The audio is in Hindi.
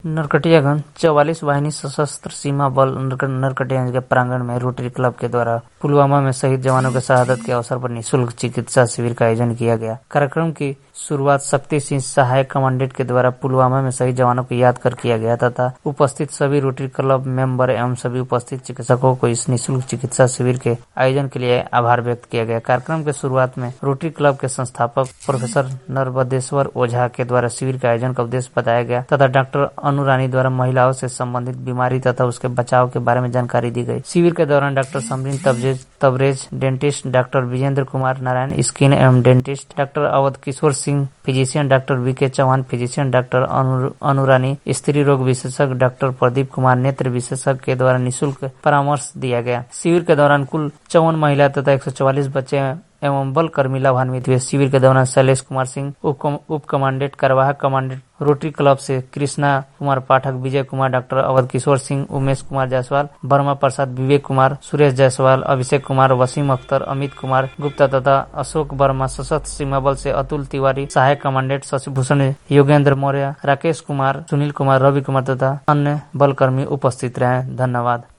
नरकटियागंज 44 वाहिनी सशस्त्र सीमा बल नरकटियागंज के प्रांगण में रोटरी क्लब के द्वारा पुलवामा में शहीद जवानों के शहादत के अवसर पर निःशुल्क चिकित्सा शिविर का आयोजन किया गया। कार्यक्रम की शुरुआत शक्ति सिंह सहायक कमांडेंट के द्वारा पुलवामा में शहीद जवानों को याद कर किया गया तथा उपस्थित सभी रोटरी क्लब मेंबर एवं सभी उपस्थित चिकित्सकों को इस निःशुल्क चिकित्सा शिविर के आयोजन के लिए आभार व्यक्त किया गया। कार्यक्रम के शुरुआत में रोटरी क्लब के संस्थापक प्रोफेसर नरबदेश्वर ओझा के द्वारा शिविर के आयोजन का उद्देश्य बताया गया तथा डॉक्टर अनुरानी द्वारा महिलाओं से संबंधित बीमारी तथा उसके बचाव के बारे में जानकारी दी गई। शिविर के दौरान doctor Samreen Tabrez dentist, doctor Vijendra Kumar Narayan skin एवं dentist, doctor Awadh Kishore Singh physician, doctor V K Chauhan physician, doctor Anurani स्त्री रोग विशेषज्ञ, डॉक्टर प्रदीप कुमार नेत्र विशेषज्ञ के द्वारा निःशुल्क परामर्श दिया गया। शिविर के दौरान कुल 54 महिला तथा 144 बच्चे एवं बल कर्मी लाभान्वित हुए। शिविर के दौरान शैलेश कुमार सिंह उप कमांडेंट कार्यवाहक कमांडेंट रोटरी क्लब से कृष्णा कुमार पाठक, विजय कुमार, डॉक्टर अवध किशोर सिंह, उमेश कुमार जायसवाल, वर्मा प्रसाद, विवेक कुमार, सुरेश जायसवाल, अभिषेक कुमार, वसीम अख्तर, अमित कुमार गुप्ता तथा अशोक वर्मा, सशस्त्र सीमा बल से अतुल तिवारी, सहायक कमांडेंट शशिभूषण, योगेंद्र मौर्य, राकेश कुमार, सुनील कुमार, रवि कुमार तथा अन्य बल कर्मी उपस्थित रहे। धन्यवाद।